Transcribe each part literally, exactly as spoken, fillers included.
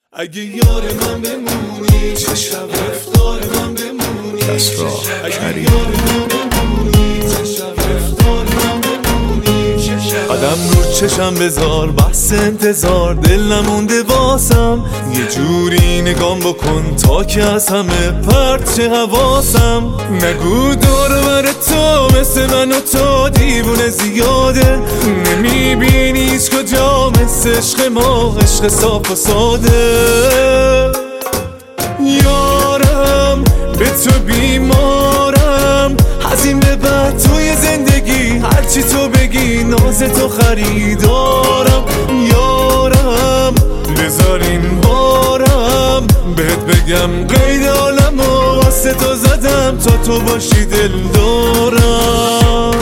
اگه یار من بمونی چه شب رفتار من بمونی کسرا اگه یار من بمونی چه شب رفتار من بمونی چه شب قدم رو چشم بذار بحث انتظار دل نمونده واسم یه جوری نگام بکن تا که از همه پرت چه حواسم نگو دور بر تو مثل من و تو دیوونه زیاده نمیبینی هیچ کجا مثل عشق ما عشق صاف و ساده یارم به تو بیمارم از این به بعد توی زندگی هرچی تو بگی ناز تو خریدارم یارم بذار این بارم بهت بگم قید عالم و واسه تو زدم تا تو باشی دل دارم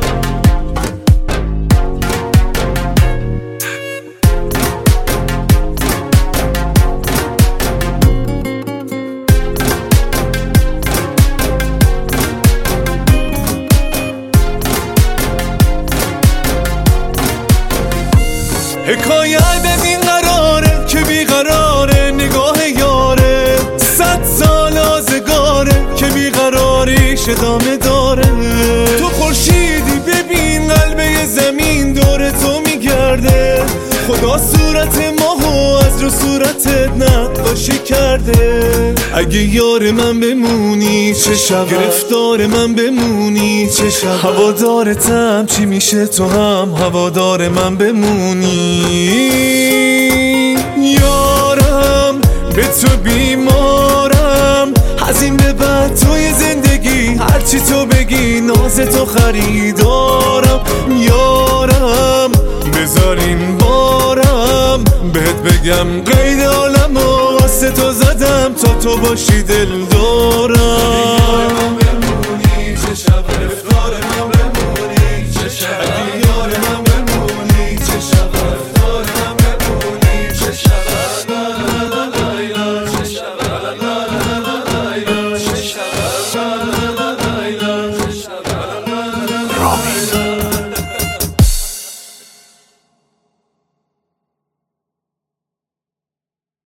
حکایت از این قراره که بیقراره نگاه یاره صد سال آزگاره که بیقراریش ادامه داره تو خورشیدی ببین قلبه زمین دور تو میگرده خدا صورت ماهو از رو صورتت نقاشی کرده اگه یار من بمونی چه شب گرفتار من بمونی چه شب هوادارتم چی میشه تو هم هوادار من بمونی یارم به تو بیمارم از این به بعد توی زندگی هرچی تو بگی ناز تو خریدارم یارم بذار این بارم بهت بگم قید عالم و واسه تو زدم تا تو باشی دل دارم